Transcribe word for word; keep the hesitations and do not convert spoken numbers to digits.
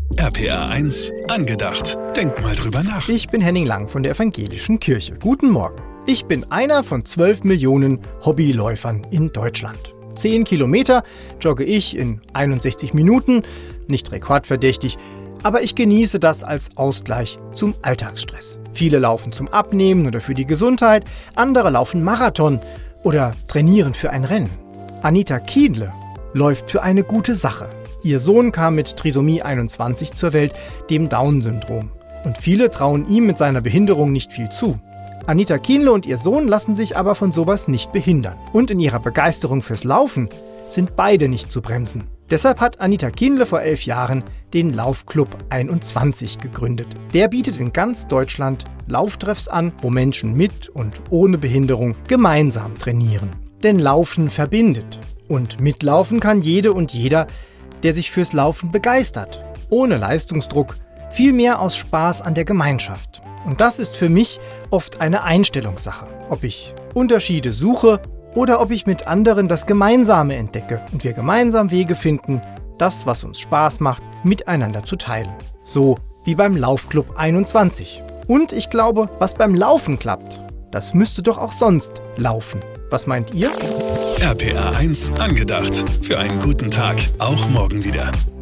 R P R eins angedacht. Denk mal drüber nach. Ich bin Henning Lang von der Evangelischen Kirche. Guten Morgen. Ich bin einer von zwölf Millionen Hobbyläufern in Deutschland. Zehn Kilometer jogge ich in einundsechzig Minuten, nicht rekordverdächtig, aber ich genieße das als Ausgleich zum Alltagsstress. Viele laufen zum Abnehmen oder für die Gesundheit, andere laufen Marathon oder trainieren für ein Rennen. Anita Kienle läuft für eine gute Sache. Ihr Sohn kam mit Trisomie einundzwanzig zur Welt, dem Down-Syndrom. Und viele trauen ihm mit seiner Behinderung nicht viel zu. Anita Kienle und ihr Sohn lassen sich aber von sowas nicht behindern. Und in ihrer Begeisterung fürs Laufen sind beide nicht zu bremsen. Deshalb hat Anita Kienle vor elf Jahren den Laufclub einundzwanzig gegründet. Der bietet in ganz Deutschland Lauftreffs an, wo Menschen mit und ohne Behinderung gemeinsam trainieren. Denn Laufen verbindet. Und mitlaufen kann jede und jeder, der sich fürs Laufen begeistert. Ohne Leistungsdruck, vielmehr aus Spaß an der Gemeinschaft. Und das ist für mich oft eine Einstellungssache. Ob ich Unterschiede suche oder ob ich mit anderen das Gemeinsame entdecke und wir gemeinsam Wege finden, das, was uns Spaß macht, miteinander zu teilen. So wie beim Laufclub einundzwanzig. Und ich glaube, was beim Laufen klappt, das müsste doch auch sonst laufen. Was meint ihr? R P R eins angedacht. Für einen guten Tag, auch morgen wieder.